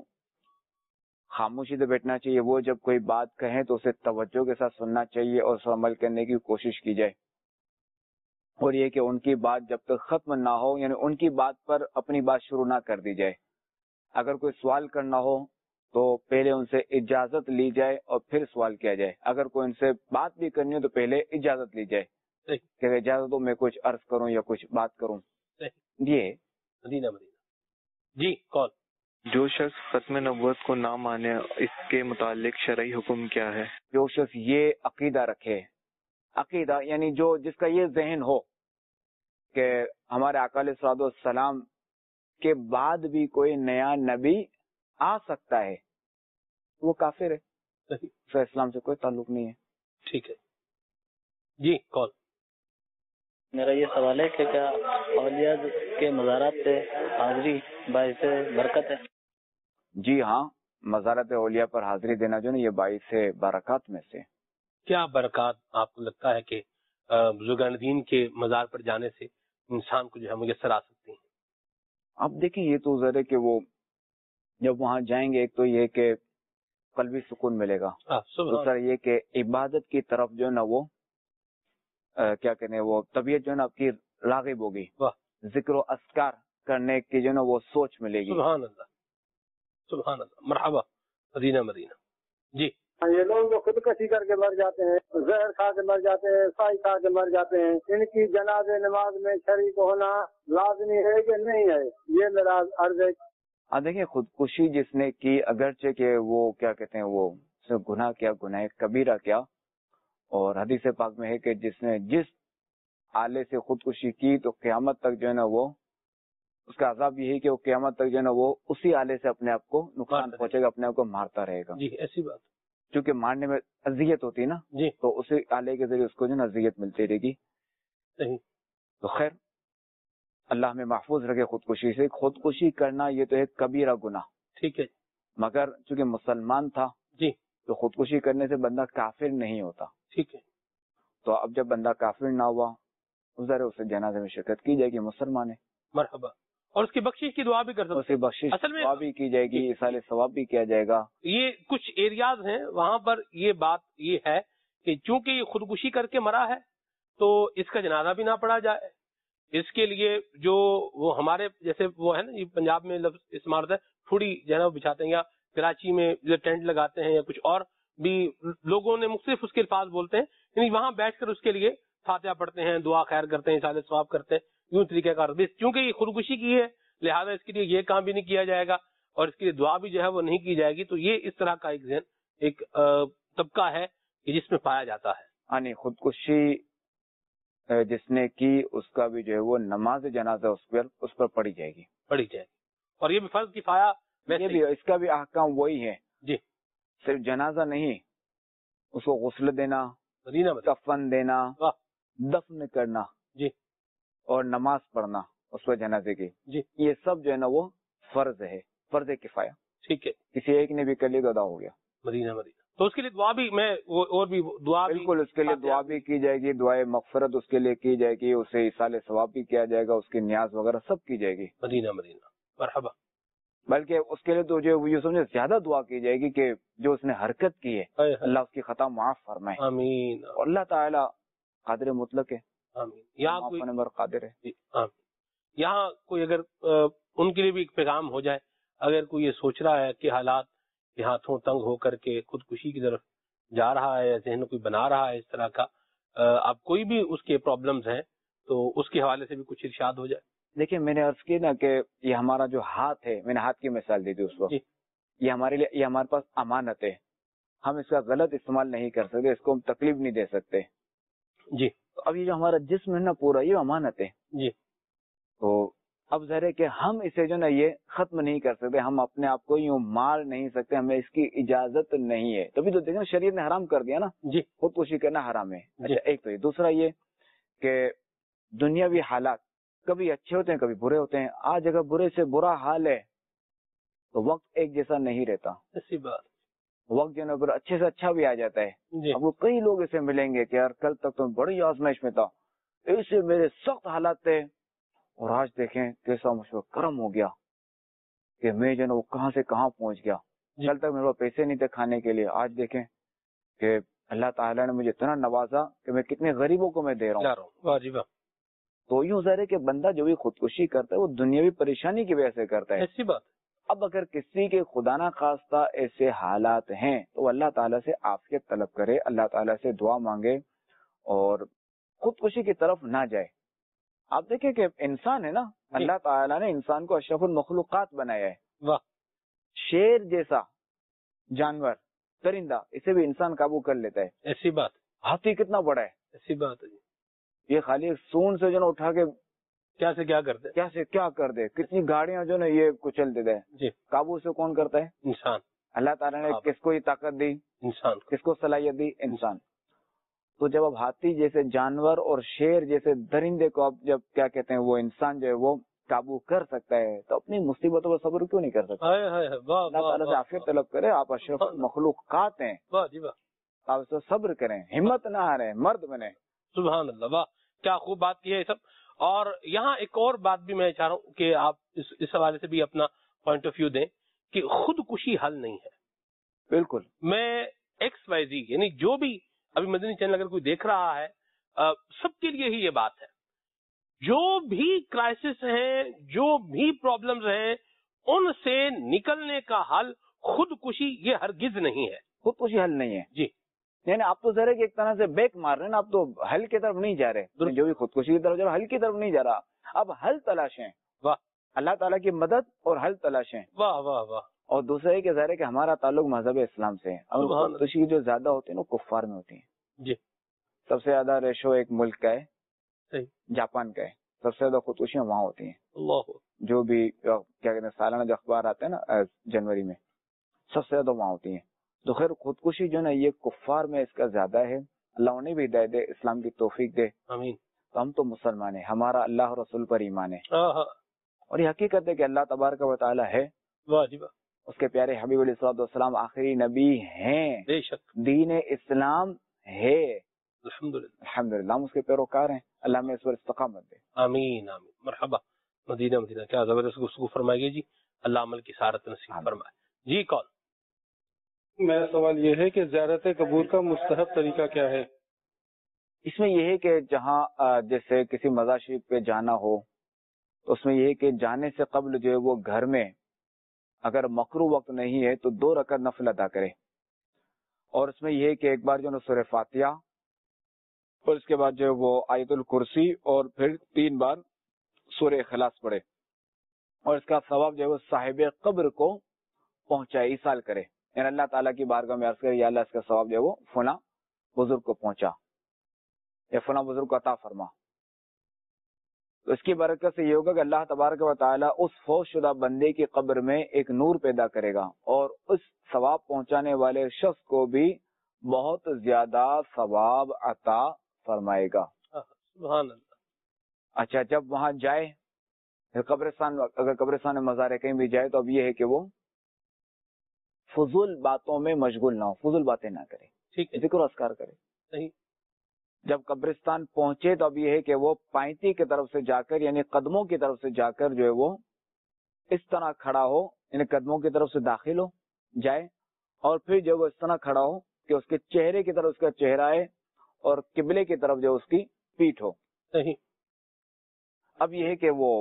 خاموشی سے بیٹھنا چاہیے. وہ جب کوئی بات کہیں تو اسے توجہ کے ساتھ سننا چاہیے اور اس پر عمل کرنے کی کوشش کی جائے. اور یہ کہ ان کی بات جب تک ختم نہ ہو، یعنی ان کی بات پر اپنی بات شروع نہ کر دی جائے. اگر کوئی سوال کرنا ہو تو پہلے ان سے اجازت لی جائے اور پھر سوال کیا جائے. اگر کوئی ان سے بات بھی کرنی ہو تو پہلے اجازت لی جائے کہ اجازت ہو میں کچھ عرض کروں یا کچھ بات کروں. یہ مدینہ جی. کون؟ جو شخص ختم نبوت کو نہ مانے اس کے متعلق شرعی حکم کیا ہے؟ جو شخص یہ عقیدہ رکھے، عقیدہ یعنی جو جس کا یہ ذہن ہو کہ ہمارے آقا علیہ الصلوۃ والسلام کے بعد بھی کوئی نیا نبی آ سکتا ہے، وہ کافر ہے، اس کا اسلام سے کوئی تعلق نہیں ہے. ٹھیک ہے جی. کون؟ میرا یہ سوال ہے کہ کیا اولیاء کے مزارات سے حاضری باعث برکت ہے؟ جی ہاں، مزارات اولیاء پر حاضری دینا جو نا یہ باعث برکات میں سے. کیا برکات آپ کو لگتا ہے کہ بزرگان دین کے مزار پر جانے سے انسان کو جو ہے میسر آ سکتی ہیں؟ آپ دیکھیں یہ تو ذرا کہ وہ جب وہاں جائیں گے ایک تو یہ کہ قلبی سکون ملے گا، دوسرا یہ کہ عبادت کی طرف جو ہے نا وہ کیا کہتے ہیں وہ طبیعت جو ہے نا آپ کی راغب ہوگی، ذکر و اذکار کرنے کی جو ہے نا وہ سوچ ملے گی. سبحان اللہ سبحان اللہ. مرحبا. مدینہ جی. یہ لوگ جو خودکشی کر کے مر جاتے ہیں، زہر کھا کے مر جاتے ہیں، سائی کھا کے مر جاتے ہیں، ان کی جنازے نماز میں شریک ہونا لازمی ہے کہ نہیں ہے؟ یہ میرا عرض ہے. دیکھیں خودکشی جس نے کی اگرچہ کہ وہ کیا کہتے ہیں وہ گناہ کیا، گناہ کبیرہ کیا، اور حدیث پاک میں ہے کہ جس نے جس آلے سے خودکشی کی تو قیامت تک جو ہے نا وہ اس کا عذاب یہ ہے کہ وہ قیامت تک جو ہے نا وہ اسی آلے سے اپنے آپ کو نقصان پہنچے گا، اپنے آپ کو مارتا رہے گا. جی ایسی بات، چونکہ مارنے میں اذیت ہوتی ہے نا جی، تو اسی آلے کے ذریعے اس کو جو نا اذیت ملتی رہے گی. صحیح. تو خیر اللہ ہمیں محفوظ رکھے خودکشی سے. خودکشی کرنا یہ تو ایک کبیرہ گناہ، ٹھیک ہے، مگر چونکہ مسلمان تھا جی تو خودکشی کرنے سے بندہ کافر نہیں ہوتا. ٹھیک ہے. تو اب جب بندہ کافر نہ ہوا ذرا اسے جنازے میں شرکت کی جائے گی، مسلمان ہے، مرحبا. اور اس کی بخشش کی دعا بھی کر سکتے ہیں، اسے بخشش اصل میں دعا بھی کی جائے گی، اصال ثواب بھی کیا جائے گا. یہ کچھ ایریاز ہیں وہاں پر یہ بات یہ ہے کہ چونکہ یہ خودکشی کر کے مرا ہے تو اس کا جنازہ بھی نہ پڑا جائے. اس کے لیے جو وہ ہمارے جیسے وہ ہے نا یہ پنجاب میں لفظ استعمال ہوتا ہے پھوڑی جو ہے نا وہ بچھاتے ہیں، یا کراچی میں جو ٹینٹ لگاتے ہیں، یا کچھ اور بھی لوگوں نے مختلف اس کے الفاظ بولتے ہیں، یعنی وہاں بیٹھ کر اس کے لیے فاتحہ پڑھتے ہیں، دعا خیر کرتے ہیں، اصال ثواب کرتے ہیں. یوں طریقہ کار چونکہ یہ خودکشی کی ہے لہذا اس کے لیے یہ کام بھی نہیں کیا جائے گا اور اس کے لیے دعا بھی جو ہے وہ نہیں کی جائے گی. تو یہ اس طرح کا ایک ذہن ایک طبقہ ہے کہ جس میں پایا جاتا ہے. یعنی خودکشی جس نے کی اس کا بھی جو ہے وہ نماز جنازہ اس پر پڑھی جائے گی، اور یہ بھی فرض کفایہ یہ بھی اس کا بھی احکام وہی ہے. جی صرف جنازہ نہیں، اس کو غسل دینا، کفن دینا، دفن کرنا، جی، اور نماز پڑھنا اس پر جنازے کی، جی، یہ سب جو ہے نا وہ فرض ہے، فرض کفایہ. ٹھیک ہے. کسی ایک نے بھی کر لی تو ادا ہو گیا. مدینہ تو اس کے لیے دعا بھی میں اور بھی دعا بالکل اس کے لیے دعا بھی کی جائے گی، دعائے مغفرت اس کے لیے کی جائے گی، اسے اصال ثواب بھی کیا جائے گا، اس کی نیاز وغیرہ سب کی جائے گی. مدینہ مرحبا. بلکہ اس کے لیے تو جو یہ سمجھے زیادہ دعا کی جائے گی کہ جو اس نے حرکت کی ہے اللہ اس کی خطا معاف فرمائے. آمین. اور اللہ تعالیٰ قادر مطلق ہے. آمین. یہاں قادر ہے. یہاں کوئی اگر ان کے لیے بھی ایک پیغام ہو جائے, اگر کوئی یہ سوچ رہا ہے کہ حالات کے ہاتھوں تنگ ہو کر کے خودکشی کی طرف جا رہا ہے یا ذہن کوئی بنا رہا ہے اس طرح کا, اب کوئی بھی اس کے پرابلمز ہیں تو اس کے حوالے سے بھی کچھ ارشاد ہو جائے. دیکھیں میں نے عرض کی نا کہ یہ ہمارا جو ہاتھ ہے, میں نے ہاتھ کی مثال دی تھی اس وقت, یہ ہمارے لیے, یہ ہمارے پاس امانت ہے, ہم اس کا غلط استعمال نہیں کر سکتے, اس کو ہم تکلیف نہیں دے سکتے. جی. اب یہ جو ہمارا جسم ہے نا پورا, یہ امانت ہے. جی. تو اب ظاہر ہے کہ ہم اسے جو نا یہ ختم نہیں کر سکتے, ہم اپنے آپ کو یوں مار نہیں سکتے, ہمیں اس کی اجازت نہیں ہے. تبھی تو دیکھیں شریعت نے حرام کر دیا نا. جی. خودکشی کرنا حرام ہے. اچھا ایک تو یہ, دوسرا یہ کہ دنیاوی حالات کبھی اچھے ہوتے ہیں کبھی برے ہوتے ہیں. آج اگر برے سے برا حال ہے تو وقت ایک جیسا نہیں رہتا. ایسی بات, وقت جو ہے اچھے سے اچھا بھی آ جاتا ہے. اب وہ کئی لوگ اسے ملیں گے کہ یار کل تک تو بڑی آزمائش میں تھا, اسے میرے سخت حالات تھے, اور آج دیکھیں کیسا مجھ پر کرم ہو گیا کہ میں جو ہے وہ کہاں سے کہاں پہنچ گیا. کل تک میرے پاس پیسے نہیں تھے کھانے کے لیے, آج دیکھیں کہ اللہ تعالیٰ نے مجھے اتنا نوازا کہ میں کتنے غریبوں کو میں دے رہا ہوں. تو یوں ظاہر ہے کہ بندہ جو بھی خودکشی کرتا ہے وہ دنیاوی پریشانی کی وجہ سے کرتا ہے. ایسی بات. اب اگر کسی کے خدا نہ خواستہ ایسے حالات ہیں تو اللہ تعالیٰ سے عافیت طلب کرے, اللہ تعالیٰ سے دعا مانگے اور خودکشی کی طرف نہ جائے. آپ دیکھیں کہ انسان ہے نا, اللہ تعالیٰ نے انسان کو اشرف المخلوقات بنایا ہے. واہ. شیر جیسا جانور, پرندہ, اسے بھی انسان قابو کر لیتا ہے. ایسی بات. ہاتھی کتنا بڑا ہے. ایسی بات ہے. یہ خالی ایک سون سے جو نا اٹھا کے کیا سے کیا کرتے, کیا سے کیا کر دے, کتنی گاڑیاں جو نا یہ کچل دیتا ہے. جی. قابو سے کون کرتا ہے؟ انسان. اللہ تعالیٰ نے کس کو یہ طاقت دی؟ انسان. کس کو صلاحیت دی؟ انسان. تو جب اب ہاتھی جیسے جانور اور شیر جیسے درندے کو اب جب کیا کہتے ہیں وہ انسان جو ہے وہ قابو کر سکتا ہے تو اپنی مصیبتوں پر صبر کیوں نہیں کر سکتا؟ اللہ تعالیٰ سے عافیت طلب کرے, آپ اشرف مخلوقات ہیں, آپ اس پر صبر کریں, ہمت نہ ہاریں, مرد بنے. سبحان اللہ, واہ کیا خوب بات کی ہے یہ سب. اور یہاں ایک اور بات بھی میں چاہ رہا ہوں کہ آپ اس حوالے سے بھی اپنا پوائنٹ آف ویو دیں کہ خودکشی حل نہیں ہے. بالکل. میں ایکس وائی زی یعنی جو بھی ابھی مدنی چینل اگر کوئی دیکھ رہا ہے, سب کے لیے ہی یہ بات ہے, جو بھی کرائسس ہیں, جو بھی پرابلمز ہیں, ان سے نکلنے کا حل خودکشی یہ ہرگز نہیں ہے. خودکشی حل نہیں ہے. جی. یعنی آپ تو ذرا کہ ایک طرح سے بیک مار رہے ہیں نا, آپ تو حل کی طرف نہیں جا رہے. جو بھی خودکشی کی طرف جا رہا حل کی طرف نہیں جا رہا, اب حل تلاشیں. واہ. اللہ تعالیٰ کی مدد اور حل تلاشیں. واہ واہ واہ. اور دوسرا یہ کہ ظاہر ہے کہ ہمارا تعلق مذہب اسلام سے ہے. خودکشی جو زیادہ ہوتی ہے نا کفار میں ہوتی ہیں. جی. سب سے زیادہ ریشو ایک ملک کا ہے, جاپان کا ہے. سب سے زیادہ خودکشیاں وہاں ہوتی ہیں. اللہ. جو بھی کیا کہتے ہیں سالانہ جو اخبار آتے ہیں نا جنوری میں, سب سے زیادہ وہاں ہوتی ہیں. تو خیر خودکشی جو ہے نا یہ کفار میں اس کا زیادہ ہے. اللہ انہیں بھی ہدایت دے, اسلام کی توفیق دے. آمین. تو ہم تو مسلمان ہیں, ہمارا اللہ اور رسول پر ایمان ہے, اور یہ حقیقت ہے کہ اللہ تبارک و تعالی ہے, اس کے پیارے حبیب علیہ الصلوۃ والسلام آخری نبی ہیں, بے شک دین اسلام ہے. الحمدللہ ہم اس کے پیروکار ہیں. اللہ میں اس پر استقامت دے. آمین آمین. مرحبا. مدینہ مدینہ کیا زبردست گفتگو فرمائیے جی, اللہ عمل کی سعادت نصیب فرمائے. جی کون؟ میرا سوال یہ ہے کہ زیارت قبور کا مستحب طریقہ کیا ہے؟ اس میں یہ ہے کہ جہاں جیسے کسی مزار شریف پہ جانا ہو تو اس میں یہ ہے کہ جانے سے قبل جو ہے وہ گھر میں اگر مکروہ وقت نہیں ہے تو 2 رکعت نفل ادا کرے, اور اس میں یہ ہے کہ ایک بار جو ہے سورہ فاتحہ اور اس کے بعد جو ہے وہ آیت الکرسی اور پھر 3 بار سورہ اخلاص پڑھے, اور اس کا ثواب جو ہے وہ صاحب قبر کو پہنچائے, ایصال کرے. یعنی اللہ تعالیٰ کی بارگاہ میں عرض کرے یا اللہ اس کا ثواب جو ہے وہ فلاں بزرگ کو پہنچا یا فلاں بزرگ کو عطا فرما. تو اس کی برکت سے یہ ہوگا کہ اللہ تبارک و تعالیٰ اس فوت شدہ بندے کی قبر میں ایک نور پیدا کرے گا, اور اس ثواب پہنچانے والے شخص کو بھی بہت زیادہ ثواب عطا فرمائے گا. سبحان اللہ. اچھا جب وہاں جائے قبرستان, اگر قبرستان میں مزار ہے کہیں بھی جائے تو اب یہ ہے کہ وہ فضول باتوں میں مشغول نہ ہو, فضول باتیں نہ کرے, ٹھیک ہے, ذکر و اذکار کرے. صحیح. جب قبرستان پہنچے تو اب یہ ہے کہ وہ پائنتی کی طرف سے جا کر یعنی قدموں کی طرف سے جا کر جو ہے وہ اس طرح کھڑا ہو ان قدموں کی طرف سے داخل ہو جائے اور پھر جب وہ اس طرح کھڑا ہو کہ اس کے چہرے کی طرف اس کا چہرہ ہے اور قبلے کی طرف جو اس کی پیٹھ ہو. صحیح. اب یہ ہے کہ وہ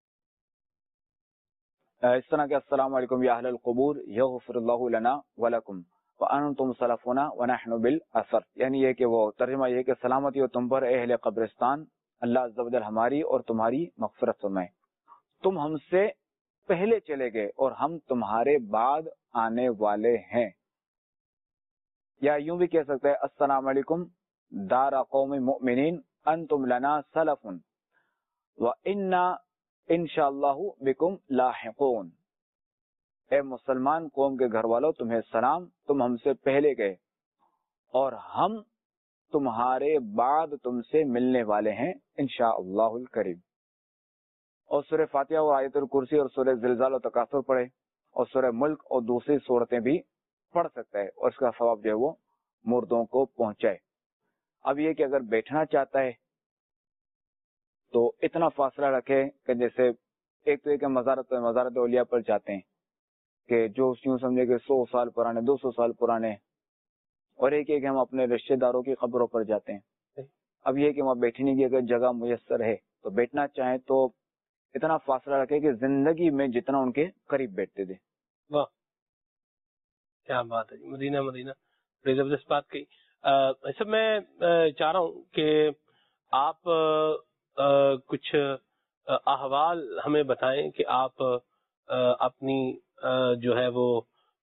اس طرح کے السلام علیکم یا اہل القبور یغفر اللہ لنا ولکم وانتم سلفنا ونحن بالاثر، یعنی یہ کہ وہ ترجمہ یہ کہ سلامتی ہو تم پر اے اہل قبرستان، اللہ عز و جل ہماری اور تمہاری مغفرت فرمائے، تم ہم سے پہلے چلے گئے اور ہم تمہارے بعد آنے والے ہیں. یا یوں بھی کہہ سکتے ہیں السلام علیکم دار قوم مؤمنین انتم لنا سلف وانا انشاءاللہ بکم لاحقون. اے مسلمان قوم کے گھر والوں تمہیں سلام، تم ہم سے پہلے گئے اور ہم تمہارے بعد تم سے ملنے والے ہیں انشاءاللہ الکریم. اور سورہ فاتحہ اور آیت الکرسی اور سورہ زلزال و تکاثر پڑھے اور سورہ ملک اور دوسری صورتیں بھی پڑھ سکتا ہے اور اس کا ثواب جو ہے وہ مردوں کو پہنچائے. اب یہ کہ اگر بیٹھنا چاہتا ہے تو اتنا فاصلہ رکھے کہ جیسے ایک تو ایک مزارت اولیاء پر جاتے ہیں کہ جو یوں سمجھے کہ 100 سال پرانے 200 سال پرانے، اور ایک ہم اپنے رشتہ داروں کی قبروں پر جاتے ہیں. اب یہ کہ وہاں بیٹھنے کی اگر جگہ میسر ہے تو بیٹھنا چاہیں تو اتنا فاصلہ رکھے کہ زندگی میں جتنا ان کے قریب بیٹھتے تھے. واہ کیا بات ہے، مدینہ مدینہ بڑی زبردست بات کہی. سب میں چاہ رہا ہوں کہ آپ کچھ احوال ہمیں بتائیں کہ آپ اپنی جو ہے وہ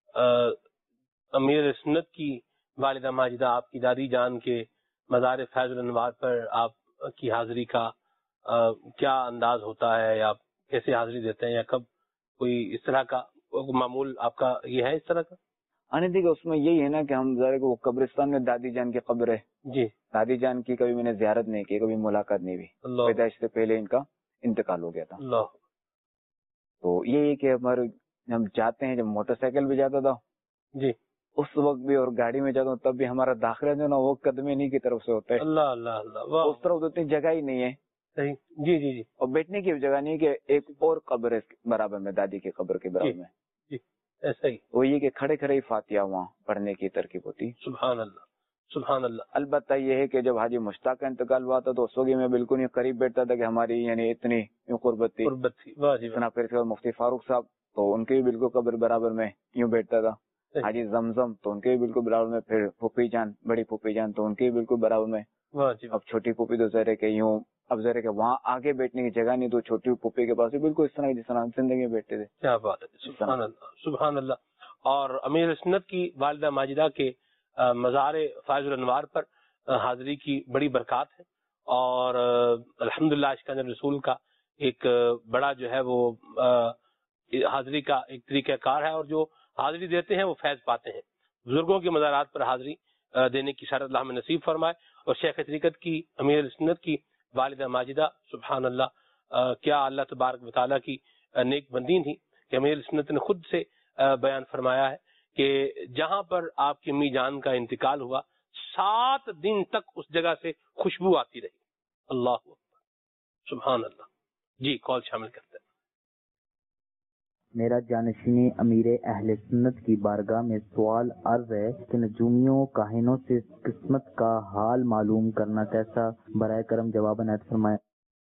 امیر سنت کی والدہ ماجدہ آپ کی دادی جان کے مزار فیض الانوار پر آپ کی حاضری کا کیا انداز ہوتا ہے، یا آپ کیسے حاضری دیتے ہیں، یا کب کوئی اس طرح کا معمول آپ کا یہ ہے اس طرح کا؟ دیکھیں اس میں یہی ہے نا کہ ہم ذرا وہ قبرستان میں دادی جان کی قبر ہے جی، دادی جان کی کبھی میں نے زیارت نہیں کی، کبھی ملاقات نہیں ہوئی، پیدائش سے پہلے ان کا انتقال ہو گیا تھا. تو یہی کہ ہم جاتے ہیں، جب موٹر سائیکل بھی جاتا تھا جی اس وقت بھی اور گاڑی میں جاتا ہوں تب بھی ہمارا داخلہ جو نا وہ قدمے نہیں کی طرف سے ہوتا ہے. اللہ اللہ اللہ، اس طرف اتنی جگہ ہی نہیں ہے. صحیح. جی جی جی. اور بیٹھنے کی جگہ نہیں کہ ایک اور قبر ہے برابر میں، دادی کی قبر کے برابر میں. جی ایسا ہی. وہ یہ کہ کھڑے کھڑے ہی فاتحہ وہاں پڑھنے کی ترکیب ہوتی. سبحان اللہ سبحان اللہ. البتہ یہ ہے کہ جب حاجی مشتاق کا انتقال ہوا تھا تو اس وقت میں بالکل قریب بیٹھتا تھا کہ ہماری یعنی اتنی قربت تھی. پھر مفتی فاروق صاحب تو ان کے بھی بالکل قبر برابر میں یوں بیٹھتا تھا. حاجی زمزم تو ان کے بھی بالکل برابر میں، پھر پھوپھی جان بڑی پھوپھی جان تو ان کے بھی بالکل برابر میں. اب چھوٹی پھوپھی تو ذرا کہ یوں اب ذرا کہ وہاں آگے بیٹھنے کی جگہ نہیں تو چھوٹی پھوپھی کے پاس بالکل اس طرح جس طرح زندگی میں بیٹھتے تھے. کیا بات ہے، سبحان اللہ سبحان اللہ. اور امیر سنت کی والدہ ماجدہ کے مزار فیض الانوار پر حاضری کی بڑی برکات ہے، اور الحمدللہ عاشقان رسول کا ایک بڑا جو ہے وہ حاضری کا ایک طریقہ کار ہے، اور جو حاضری دیتے ہیں وہ فیض پاتے ہیں. بزرگوں کے مزارات پر حاضری دینے کی شرط اللہ ہمیں نصیب فرمائے. اور شیخ طریقت کی امیر سنت کی والدہ ماجدہ سبحان اللہ کیا اللہ تبارک و تعالیٰ کی نیک بندین تھی کہ امیر سنت نے خود سے بیان فرمایا ہے کہ جہاں پر آپ کی امی جان کا انتقال ہوا 7 دن تک اس جگہ سے خوشبو آتی رہی. اللہ اکبر سبحان اللہ. جی کال شامل کرتے ہیں. میرا جانشینی امیر اہل سنت کی بارگاہ میں سوال عرض ہے کہ نجومیوں کاہنوں سے قسمت کا حال معلوم کرنا کیسا؟ برائے کرم جواب عنایت فرمائیں.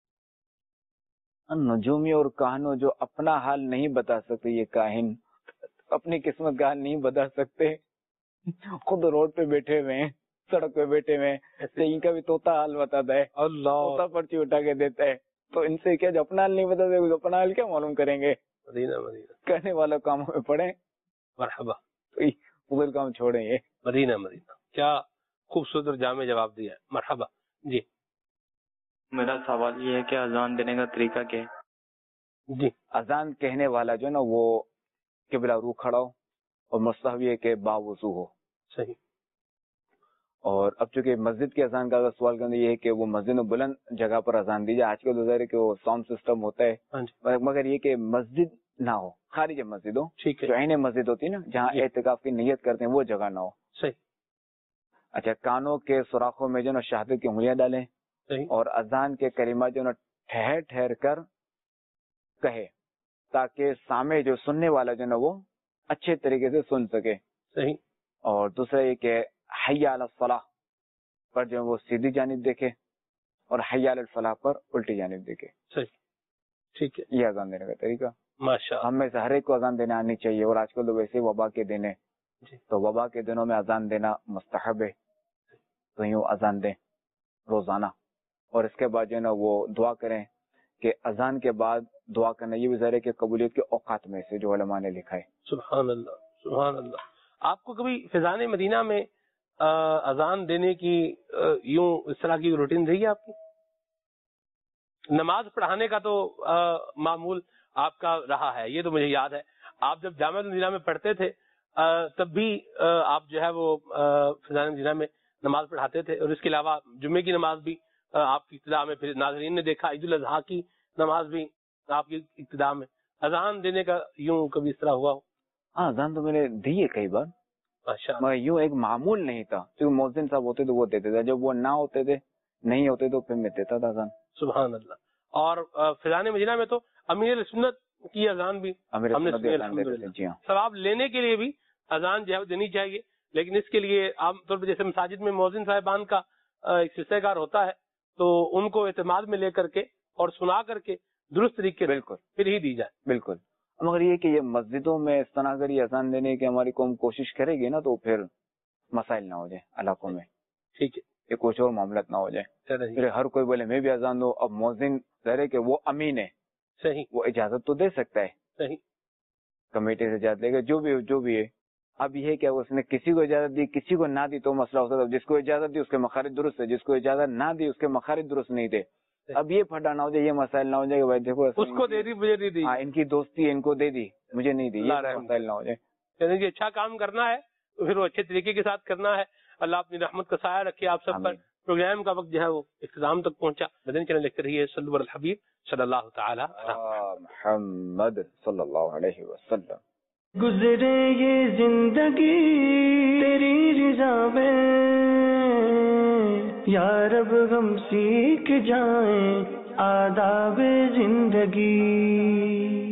نجومی اور کاہنوں جو اپنا حال نہیں بتا سکتے، یہ کاہن اپنی قسمت کا حال نہیں بتا سکتے، خود روڈ پہ بیٹھے ہوئے ہیں، سڑک پہ بیٹھے ہوئے ہیں، ان کا بھی طوطا حال بتاتا ہے، طوطا پرچی اٹھا کے دیتا ہے. تو ان سے کیا جو اپنا حال نہیں بتاتے اپنا حال کیا معلوم کریں گے؟ مدینہ مدینہ کرنے والوں کاموں میں پڑھیں. مرحبا. فضل کام چھوڑیں. یہ مدینہ مدینہ کیا خوبصورت اور جامع جواب دیا ہے. مرحبا. جی میرا سوال یہ ہے کہ اذان دینے کا طریقہ کیا ہے؟ جی اذان کہنے والا جو نا وہ قبلہ رو کھڑا ہو اور مستحب یہ کہ باوضو ہو. صحیح. اور اب چونکہ مسجد کی اذان کا اگر سوال کرنا یہ ہے کہ وہ مسجد میں بلند جگہ پر اذان دی جائے. آج کل ظاہر ہے کہ وہ ساؤنڈ سسٹم ہوتا ہے، مگر یہ کہ مسجد نہ ہو، خارج مسجد ہو، جو عین مسجد ہوتی ہے نا جہاں اعتکاف کی نیت کرتے ہیں وہ جگہ نہ ہو. صحیح. اچھا کانوں کے سوراخوں میں جو نا شہادت کی انگلیاں ڈالیں اور اذان کے کلمات جو نا ٹھہر ٹھہر کر کہے. تاکہ سامع جو سننے والا جو نا وہ اچھے طریقے سے سن سکے. صحیح. اور دوسرا یہ کہ حی علی الصلاح پر جو وہ سیدھی جانب دیکھے اور حی علی الفلاح پر الٹی جانب دیکھے. صحیح. ٹھیک ہے. یہ اذان دینے کا طریقہ. ماشاء. ہم میں سے ہر ایک کو اذان دینے آنی چاہیے. اور آج کل تو ویسے وبا کے دن ہے تو وبا کے دنوں میں اذان دینا مستحب ہے. تو یوں اذان دیں روزانہ. اور اس کے بعد جو ہے نا وہ دعا کریں کہ اذان کے بعد دعا کرنا یہ بھی ظاہر ہے کہ قبولیت کے اوقات میں سے جو علماء نے لکھا ہے. سبحان اللہ سبحان اللہ. آپ کو کبھی فیضان مدینہ میں اذان دینے کی یوں اس طرح کی روٹین رہی ہے آپ کی؟ نماز پڑھانے کا تو معمول آپ کا رہا ہے, یہ تو مجھے یاد ہے. آپ جب جامعہ مدینہ میں پڑھتے تھے تب بھی آپ جو ہے وہ فیضان مدینہ میں نماز پڑھاتے تھے, اور اس کے علاوہ جمعے کی نماز بھی آپ کی ابتدا میں, پھر ناظرین نے دیکھا عید الاضحیٰ کی نماز بھی آپ کی ابتدا میں. اذان دینے کا یوں کبھی اس طرح ہوا ہو؟ ہاں اذان تو میں نے دی ہے کئی بار. اچھا. مگر یوں ایک معمول نہیں تھا, کیونکہ مؤذن صاحب ہوتے تو وہ دیتے تھے, جب وہ نہ ہوتے تھے نہیں ہوتے تو پھر میں دیتا تھا اذان. سبحان اللہ. اور فیضان مدینہ میں تو امیر سنت کی اذان بھی ہم نے ثواب لینے کے لیے بھی اذان جو ہے دینی چاہیے, لیکن اس کے لیے عام طور پر جیسے مساجد میں مؤذن صاحبان کا ایک حصہ کار ہوتا ہے تو ان کو اعتماد میں لے کر کے اور سنا کر کے درست طریقے سے بالکل پھر ہی دی جائے. بالکل. مگر یہ کہ یہ مسجدوں میں اس طرح اگر یہ اذان دینے کی ہماری قوم کوشش کرے گی نا تو پھر مسائل نہ ہو جائے علاقوں میں. ٹھیک ہے. یہ کچھ اور معاملات نہ ہو جائے. پھر ہر کوئی بولے میں بھی اذان دوں. اب مؤذن ظاہر ہے کہ وہ امین ہے. صحیح. وہ اجازت تو دے سکتا ہے. صحیح. کمیٹی سے اجازت لے گا جو بھی ہے. اب یہ کہ اس نے کسی کو اجازت دی کسی کو نہ دی تو مسئلہ ہوتا تھا. جس کو اجازت دی اس کے مخارج درست ہے, جس کو اجازت نہ دی اس کے مخارج درست نہیں تھے. اب یہ پھٹا نہ ہو جائے, یہ مسائل نہ ہو جائے کہ بھائی دیکھو اس کو دے دی مجھے نہیں دی. ہاں ان کی دوستی ہے ان کو دے دی مجھے نہیں دی, یہ مسائل نہ ہو جائے. یعنی کہ اچھا کام کرنا ہے تو پھر وہ اچھے طریقے کے ساتھ کرنا ہے. اللہ اپنی رحمت کا سایہ رکھے آپ سب پر. پروگرام کا وقت جو ہے وہ اختتام تک پہنچا. مدنی چینل لکھتے رہیے صلی اللہ الحبیب صلی اللہ تعالی محمد صلی اللہ علیہ وسلم. گزرے یہ زندگی تیری رضا میں یا رب ہم سیکھ جائیں آداب زندگی.